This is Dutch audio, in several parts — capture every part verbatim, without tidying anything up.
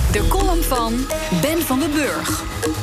De column van Ben van den Burg.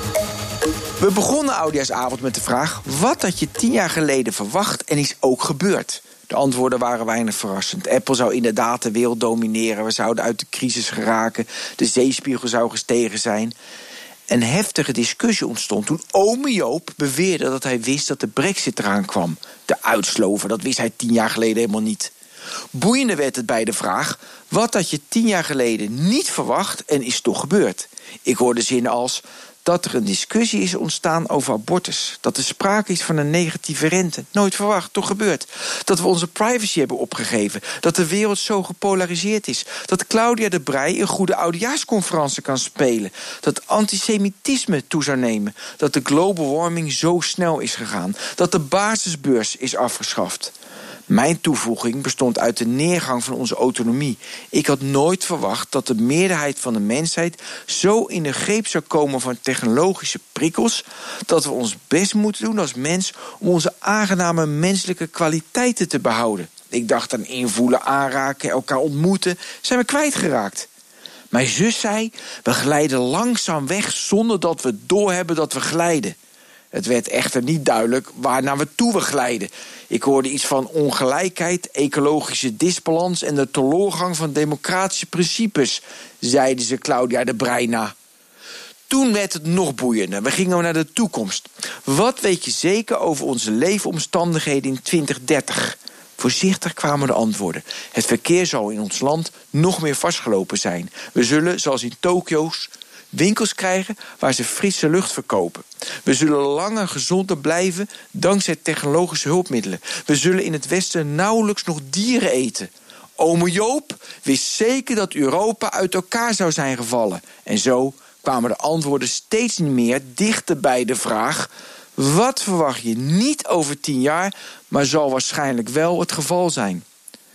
We begonnen Oudejaarsavond met de vraag: wat had je tien jaar geleden verwacht en is ook gebeurd? De antwoorden waren weinig verrassend. Apple zou inderdaad de wereld domineren. We zouden uit de crisis geraken. De zeespiegel zou gestegen zijn. Een heftige discussie ontstond toen ome Joop beweerde dat hij wist dat de Brexit eraan kwam. De uitslover, dat wist hij tien jaar geleden helemaal niet. Boeiender werd het bij de vraag: wat had je tien jaar geleden niet verwacht en is toch gebeurd? Ik hoorde zinnen als dat er een discussie is ontstaan over abortus. Dat er sprake is van een negatieve rente. Nooit verwacht, toch gebeurd. Dat we onze privacy hebben opgegeven. Dat de wereld zo gepolariseerd is. Dat Claudia de Breij een goede oudejaarsconferentie kan spelen. Dat antisemitisme toe zou nemen. Dat de global warming zo snel is gegaan. Dat de basisbeurs is afgeschaft. Mijn toevoeging bestond uit de neergang van onze autonomie. Ik had nooit verwacht dat de meerderheid van de mensheid zo in de greep zou komen van technologische prikkels, dat we ons best moeten doen als mens om onze aangename menselijke kwaliteiten te behouden. Ik dacht aan invoelen, aanraken, elkaar ontmoeten, zijn we kwijtgeraakt. Mijn zus zei: we glijden langzaam weg zonder dat we doorhebben dat we glijden. Het werd echter niet duidelijk waar naar we toe we glijden. Ik hoorde iets van ongelijkheid, ecologische disbalans en de teloorgang van democratische principes, zeiden ze Claudia de Breij na. Toen werd het nog boeiender. We gingen naar de toekomst. Wat weet je zeker over onze leefomstandigheden in twintig dertig? Voorzichtig kwamen de antwoorden. Het verkeer zal in ons land nog meer vastgelopen zijn. We zullen, zoals in Tokio's, winkels krijgen waar ze frisse lucht verkopen. We zullen langer gezonder blijven dankzij technologische hulpmiddelen. We zullen in het Westen nauwelijks nog dieren eten. Ome Joop wist zeker dat Europa uit elkaar zou zijn gevallen. En zo kwamen de antwoorden steeds meer dichter bij de vraag: wat verwacht je niet over tien jaar, maar zal waarschijnlijk wel het geval zijn?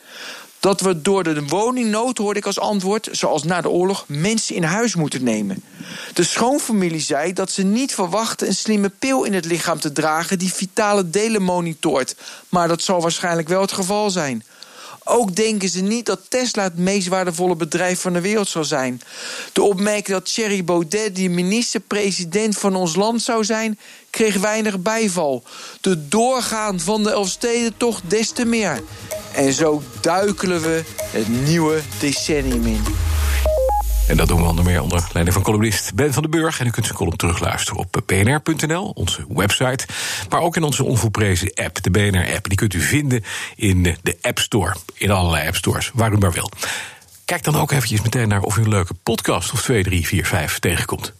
Dat we door de woningnood, hoorde ik als antwoord, zoals na de oorlog, mensen in huis moeten nemen. De schoonfamilie zei dat ze niet verwachten een slimme pil in het lichaam te dragen die vitale delen monitort. Maar dat zal waarschijnlijk wel het geval zijn. Ook denken ze niet dat Tesla het meest waardevolle bedrijf van de wereld zal zijn. De opmerking dat Thierry Baudet de minister-president van ons land zou zijn, kreeg weinig bijval. De doorgaan van de Elfstedentocht des te meer. En zo duikelen we het nieuwe decennium in. En dat doen we onder meer onder leiding van columnist Ben van den Burg. En u kunt zijn column terugluisteren op b n r punt n l, onze website. Maar ook in onze onvolprezen app, de B N R-app. Die kunt u vinden in de App Store. In allerlei App Stores, waar u maar wil. Kijk dan ook eventjes meteen naar of u een leuke podcast of twee, drie, vier, vijf tegenkomt.